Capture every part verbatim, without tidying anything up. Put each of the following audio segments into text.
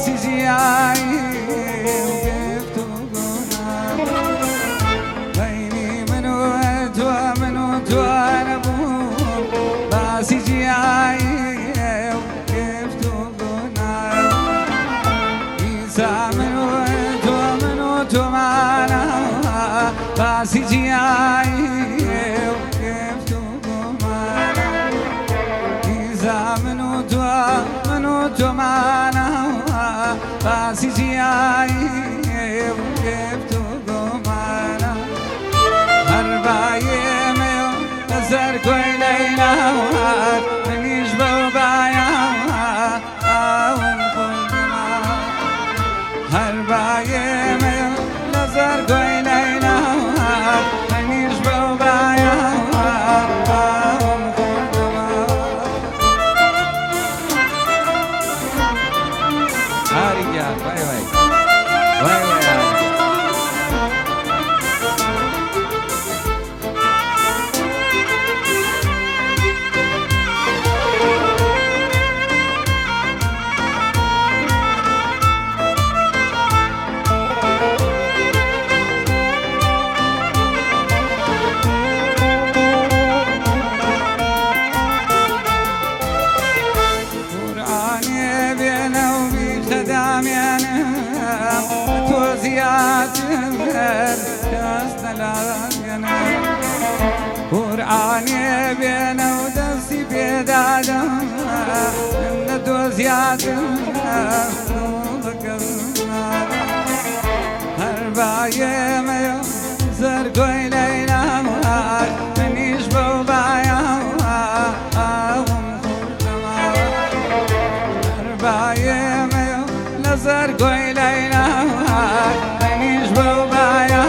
باسی جیایی گفت و گناه بینی من و تو من و تو نبود باسی جیایی گفت و گناه ایسا من و تو من و تو مانا باسی جیایی منو تو منو تو معنا باسی جیایی گفت و گمانا هر بایم نظر کوی لیلا منیش بو بایم آون کلما هر بایم نظر کوی لیلا منیش بو بایم Vai, vai. Vai, vai. قرآني بينا ودسي بيدادا من دوزيات هرباية ميو زرقوي لينا منيش بوبايا هم خلما هرباية ميو لزرقوي لينا منيش بوبايا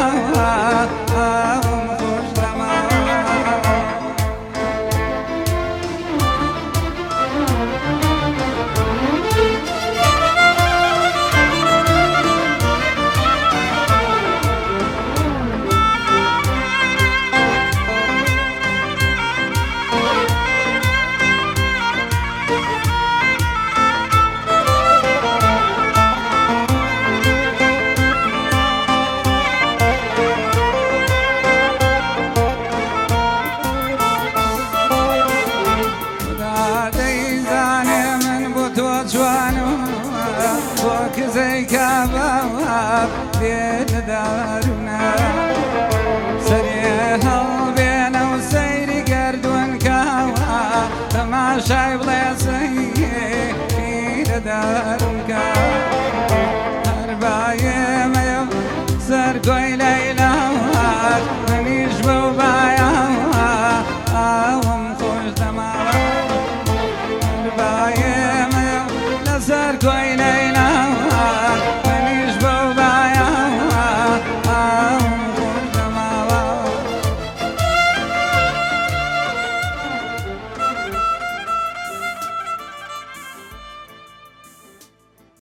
زي كباب بين دارنا سريها بينا وسيري قرد ونكاوا تماشى بلا سيء في دارنا